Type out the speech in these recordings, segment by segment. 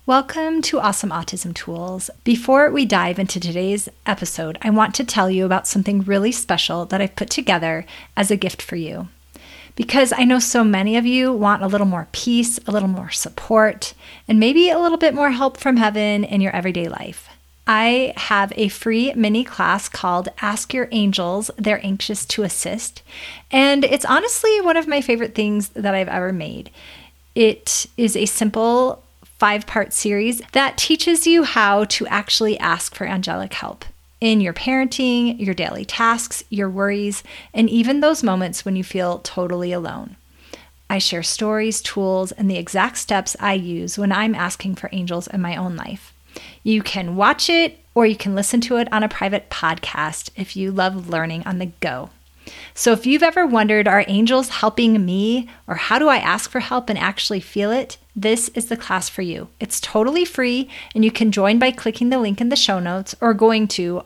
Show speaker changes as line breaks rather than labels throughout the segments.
Welcome to Awesome Autism Tools. Before we dive into today's episode, I want to tell you about something really special that I've put together as a gift for you. Because I know so many of you want a little more peace, a little more support, and maybe a little bit more help from heaven in your everyday life. I have a free mini class called Ask Your Angels, They're Anxious to Assist, and it's honestly one of my favorite things that I've ever made. It is a simple 5-part series that teaches you how to actually ask for angelic help in your parenting, your daily tasks, your worries, and even those moments when you feel totally alone. I share stories, tools, and the exact steps I use when I'm asking for angels in my own life. You can watch it or you can listen to it on a private podcast if you love learning on the go. So if you've ever wondered, are angels helping me, or how do I ask for help and actually feel it? This is the class for you. It's totally free, and you can join by clicking the link in the show notes or going to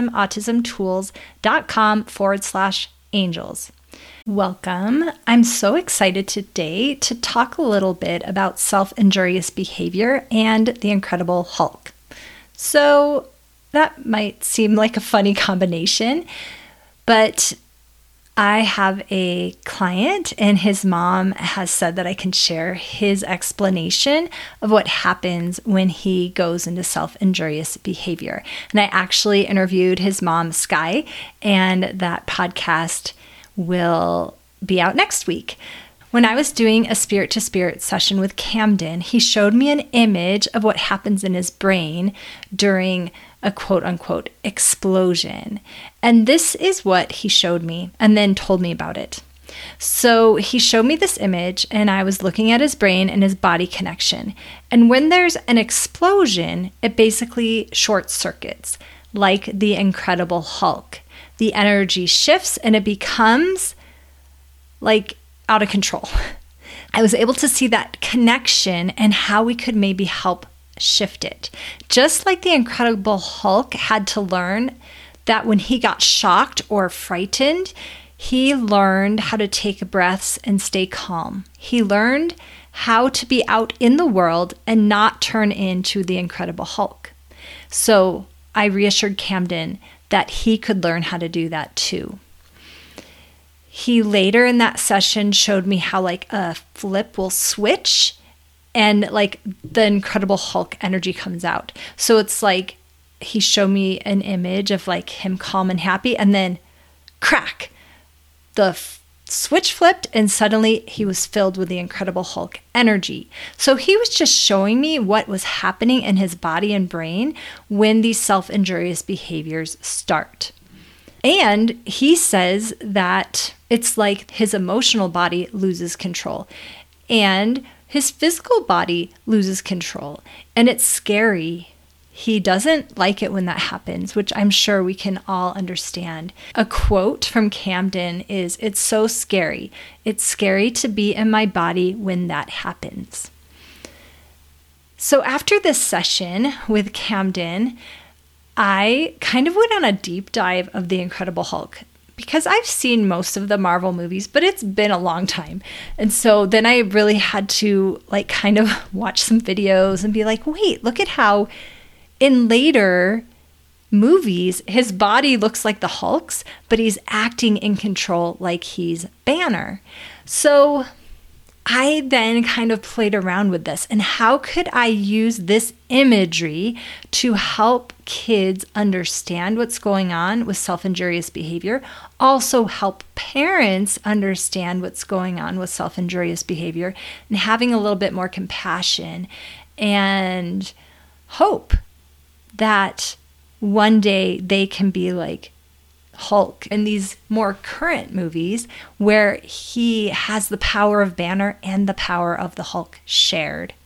awesomeautismtools.com/angels. Welcome. I'm so excited today to talk a little bit about self-injurious behavior and the Incredible Hulk. So that might seem like a funny combination, but I have a client and his mom has said that I can share his explanation of what happens when he goes into self-injurious behavior. And I actually interviewed his mom, Sky, and that podcast will be out next week. When I was doing a spirit-to-spirit session with Camden, he showed me an image of what happens in his brain during a quote-unquote explosion. And this is what he showed me and then told me about it. So he showed me this image and I was looking at his brain and his body connection. And when there's an explosion, it basically short circuits, like the Incredible Hulk. The energy shifts and it becomes like out of control. I was able to see that connection and how we could maybe help shift it. Just like the Incredible Hulk had to learn that when he got shocked or frightened, he learned how to take breaths and stay calm. He learned how to be out in the world and not turn into the Incredible Hulk. So I reassured Camden that he could learn how to do that too. He later in that session showed me how like a flip will switch and like the Incredible Hulk energy comes out. So it's like he showed me an image of like him calm and happy, and then crack, the switch flipped and suddenly he was filled with the Incredible Hulk energy. So he was just showing me what was happening in his body and brain when these self-injurious behaviors start. And he says that it's like his emotional body loses control and his physical body loses control, and it's scary. He doesn't like it when that happens, which I'm sure we can all understand. A quote from Camden is, "It's so scary. It's scary to be in my body when that happens." So after this session with Camden, I kind of went on a deep dive of the Incredible Hulk, because I've seen most of the Marvel movies, but it's been a long time. And so then I really had to like kind of watch some videos and be like, wait, look at how in later movies, his body looks like the Hulk's, but he's acting in control like he's Banner. So I then kind of played around with this and how could I use this imagery to help kids understand what's going on with self-injurious behavior, also help parents understand what's going on with self-injurious behavior, and having a little bit more compassion and hope that one day they can be like Hulk in these more current movies where he has the power of Banner and the power of the Hulk shared.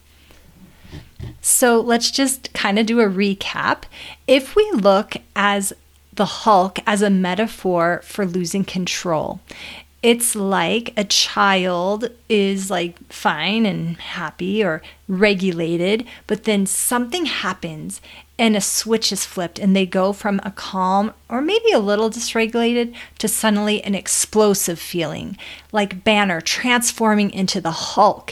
So let's just kind of do a recap. If we look as the Hulk as a metaphor for losing control, it's like a child is like fine and happy or regulated, but then something happens and a switch is flipped and they go from a calm or maybe a little dysregulated to suddenly an explosive feeling, like Banner transforming into the Hulk.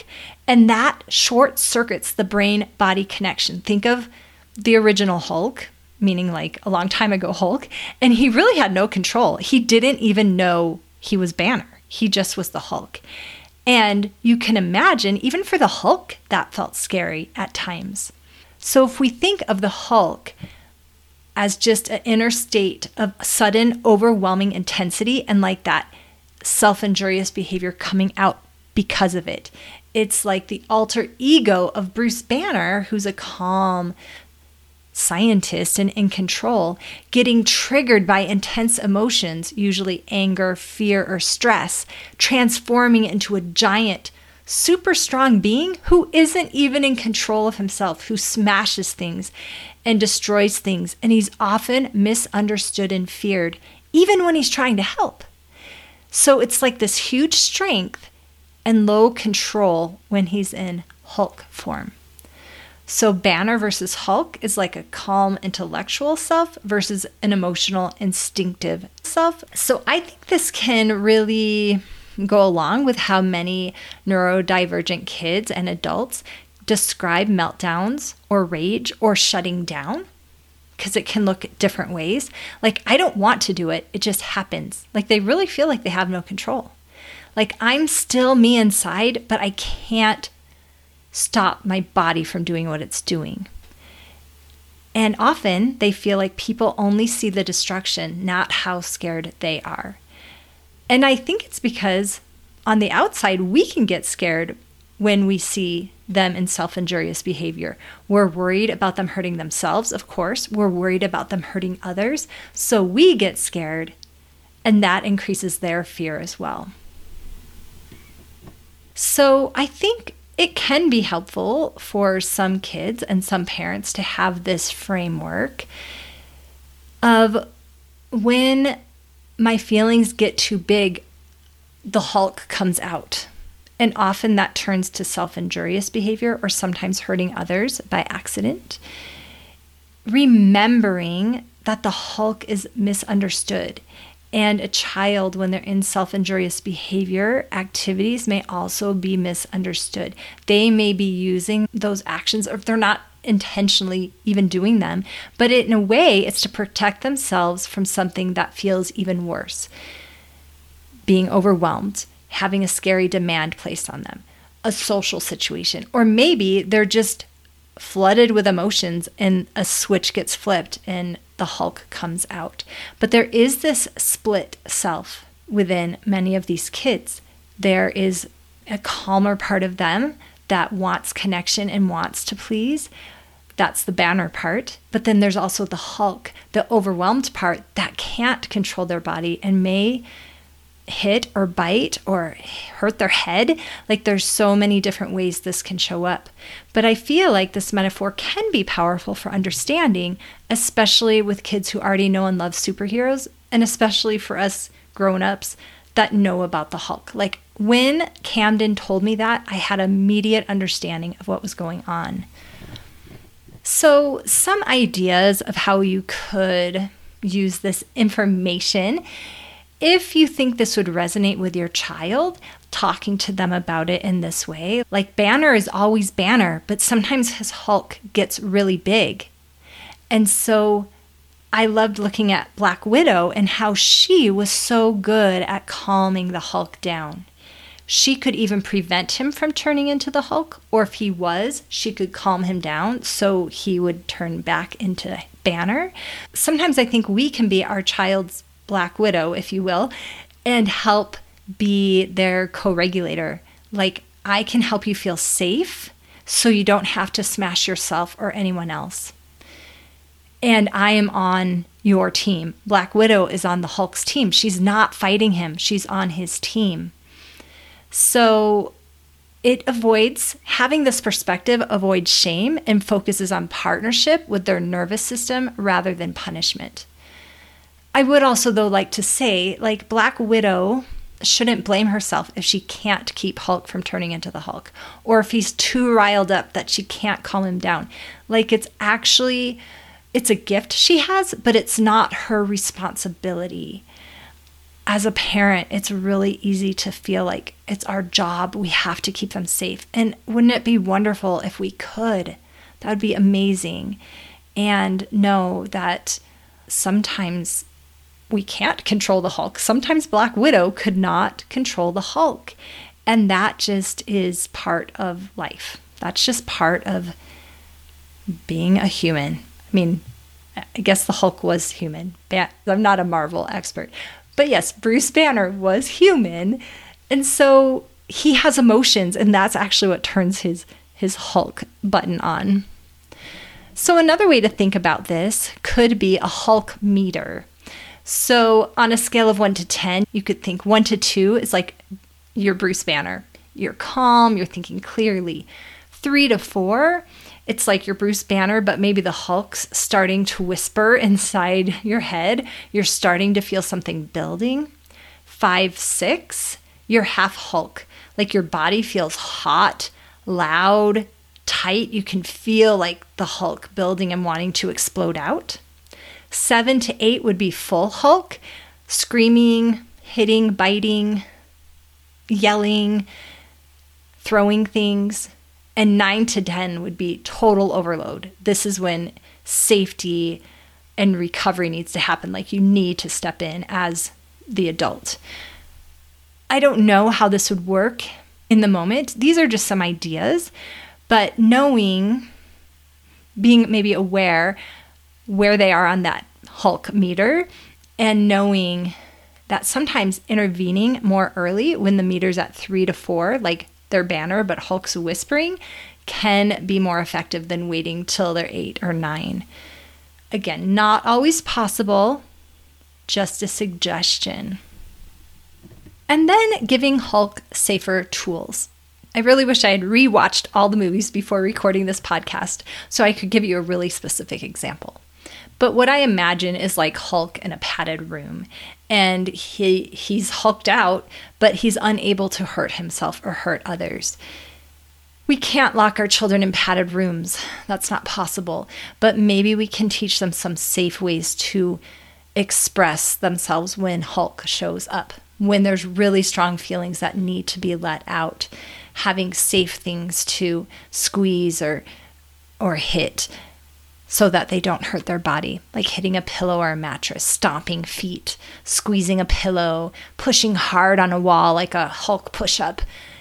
And that short circuits the brain-body connection. Think of the original Hulk, meaning like a long time ago Hulk, and he really had no control. He didn't even know he was Banner. He just was the Hulk. And you can imagine, even for the Hulk, that felt scary at times. So if we think of the Hulk as just an inner state of sudden, overwhelming intensity and like that self-injurious behavior coming out because of it, it's like the alter ego of Bruce Banner, who's a calm scientist and in control, getting triggered by intense emotions, usually anger, fear, or stress, transforming into a giant, super strong being who isn't even in control of himself, who smashes things and destroys things. And he's often misunderstood and feared, even when he's trying to help. So it's like this huge strength and low control when he's in Hulk form. So Banner versus Hulk is like a calm intellectual self versus an emotional instinctive self. So I think this can really go along with how many neurodivergent kids and adults describe meltdowns or rage or shutting down, because it can look different ways. Like, I don't want to do it, it just happens. Like, they really feel like they have no control. Like, I'm still me inside, but I can't stop my body from doing what it's doing. And often they feel like people only see the destruction, not how scared they are. And I think it's because on the outside, we can get scared when we see them in self-injurious behavior. We're worried about them hurting themselves, of course. We're worried about them hurting others. So we get scared, and that increases their fear as well. So I think it can be helpful for some kids and some parents to have this framework of when my feelings get too big, the Hulk comes out. And often that turns to self-injurious behavior or sometimes hurting others by accident. Remembering that the Hulk is misunderstood. And a child, when they're in self-injurious behavior, activities may also be misunderstood. They may be using those actions, or if they're not intentionally even doing them, but in a way, it's to protect themselves from something that feels even worse. Being overwhelmed, having a scary demand placed on them, a social situation, or maybe they're just flooded with emotions and a switch gets flipped and the Hulk comes out. But there is this split self within many of these kids. There is a calmer part of them that wants connection and wants to please. That's the Banner part. But then there's also the Hulk, the overwhelmed part that can't control their body and may hit or bite or hurt their head. Like, there's so many different ways this can show up. But I feel like this metaphor can be powerful for understanding, especially with kids who already know and love superheroes, and especially for us grown-ups that know about the Hulk. Like, when Camden told me that, I had immediate understanding of what was going on. So some ideas of how you could use this information. If you think this would resonate with your child, talking to them about it in this way, like Banner is always Banner, but sometimes his Hulk gets really big. And so I loved looking at Black Widow and how she was so good at calming the Hulk down. She could even prevent him from turning into the Hulk, or if he was, she could calm him down so he would turn back into Banner. Sometimes I think we can be our child's Black Widow, if you will, and help be their co-regulator. Like, I can help you feel safe so you don't have to smash yourself or anyone else. And I am on your team. Black Widow is on the Hulk's team. She's not fighting him. She's on his team. So it avoids, having this perspective avoids shame and focuses on partnership with their nervous system rather than punishment. I would also, though, like to say, like, Black Widow shouldn't blame herself if she can't keep Hulk from turning into the Hulk, or if he's too riled up that she can't calm him down. Like, it's a gift she has, but it's not her responsibility. as a parent, it's really easy to feel like it's our job. We have to keep them safe. And wouldn't it be wonderful if we could? That would be amazing. And know that sometimes we can't control the Hulk. Sometimes Black Widow could not control the Hulk. And that just is part of life. That's just part of being a human. I mean, I guess the Hulk was human. I'm not a Marvel expert. But yes, Bruce Banner was human. And so he has emotions, and that's actually what turns his Hulk button on. So another way to think about this could be a Hulk meter. So on a scale of 1 to 10, you could think 1 to 2 is like you're Bruce Banner. You're calm, you're thinking clearly. 3 to 4, it's like you're Bruce Banner, but maybe the Hulk's starting to whisper inside your head. You're starting to feel something building. 5, 6, you're half Hulk. Like your body feels hot, loud, tight. You can feel like the Hulk building and wanting to explode out. 7 to 8 would be full Hulk, screaming, hitting, biting, yelling, throwing things. And 9 to 10 would be total overload. This is when safety and recovery needs to happen. Like you need to step in as the adult. I don't know how this would work in the moment. These are just some ideas, but knowing, being maybe aware where they are on that Hulk meter, and knowing that sometimes intervening more early when the meter's at 3 to 4, like their Banner, but Hulk's whispering, can be more effective than waiting till they're 8 or 9. Again, not always possible, just a suggestion. And then giving Hulk safer tools. I really wish I had rewatched all the movies before recording this podcast so I could give you a really specific example. But what I imagine is like Hulk in a padded room, and he's hulked out, but he's unable to hurt himself or hurt others. We can't lock our children in padded rooms. That's not possible. But maybe we can teach them some safe ways to express themselves when Hulk shows up, when there's really strong feelings that need to be let out, having safe things to squeeze or hit so that they don't hurt their body, like hitting a pillow or a mattress, stomping feet, squeezing a pillow, pushing hard on a wall like a Hulk push-up.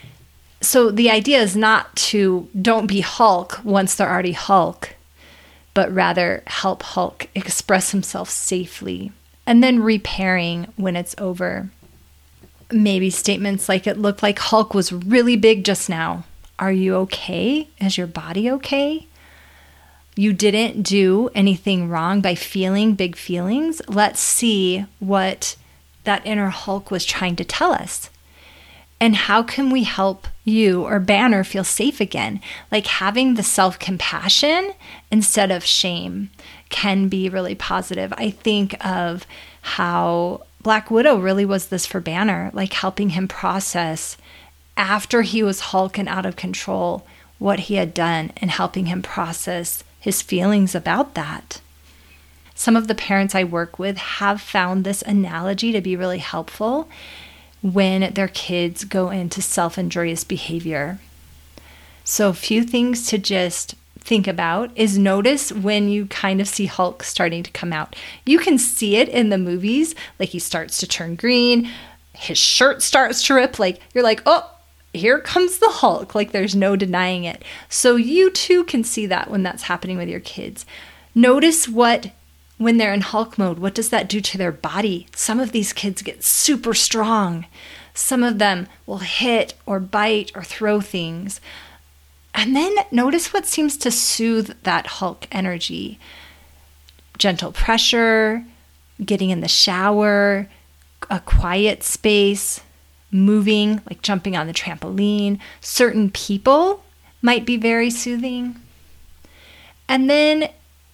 So the idea is not to don't be Hulk once they're already Hulk, but rather help Hulk express himself safely, and then repairing when it's over. Maybe statements like, it looked like Hulk was really big just now. Are you okay? Is your body okay? You didn't do anything wrong by feeling big feelings. Let's see what that inner Hulk was trying to tell us. And how can we help you or Banner feel safe again? Like having the self-compassion instead of shame can be really positive. I think of how Black Widow really was this for Banner, like helping him process after he was Hulk and out of control what he had done, and helping him process his feelings about that. Some of the parents I work with have found this analogy to be really helpful when their kids go into self-injurious behavior. So a few things to just think about is notice when you kind of see Hulk starting to come out. You can see it in the movies, like he starts to turn green, his shirt starts to rip, like you're like, oh, here comes the Hulk, like there's no denying it. So you too can see that when that's happening with your kids. Notice when they're in Hulk mode, what does that do to their body? Some of these kids get super strong. Some of them will hit or bite or throw things. And then notice what seems to soothe that Hulk energy. Gentle pressure, getting in the shower, a quiet space, moving, like jumping on the trampoline. Certain people might be very soothing. And then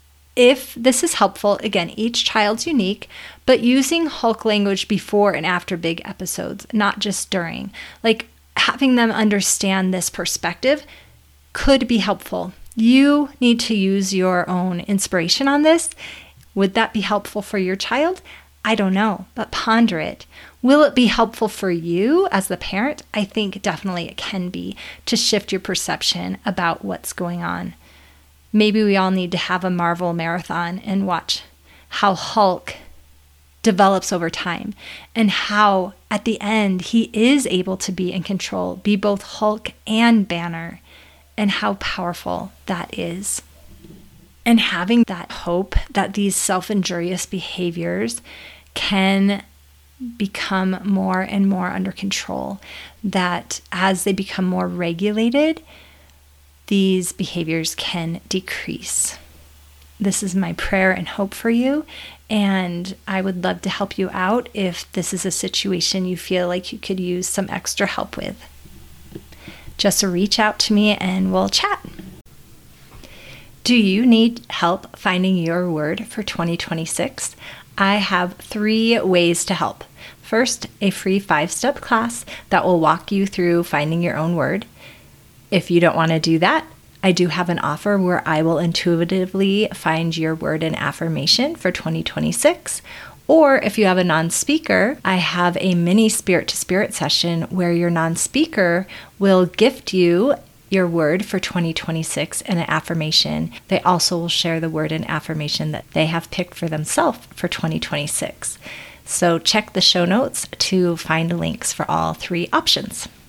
if this is helpful, again, each child's unique, but using Hulk language before and after big episodes, not just during. Like having them understand this perspective could be helpful. You need to use your own inspiration on this. Would that be helpful for your child? I don't know, but ponder it. Will it be helpful for you as the parent? I think definitely it can be, to shift your perception about what's going on. Maybe we all need to have a Marvel marathon and watch how Hulk develops over time and how at the end he is able to be in control, be both Hulk and Banner, and how powerful that is. And having that hope that these self-injurious behaviors can become more and more under control, that as they become more regulated, these behaviors can decrease. This is my prayer and hope for you, and I would love to help you out if this is a situation you feel like you could use some extra help with. Just reach out to me and we'll chat. Do you need help finding your word for 2026? I have 3 ways to help. First, a free 5-step class that will walk you through finding your own word. If you don't want to do that, I do have an offer where I will intuitively find your word and affirmation for 2026. Or if you have a non-speaker, I have a mini spirit to spirit session where your non-speaker will gift you your word for 2026 and an affirmation. They also will share the word and affirmation that they have picked for themselves for 2026. So check the show notes to find links for all 3 options.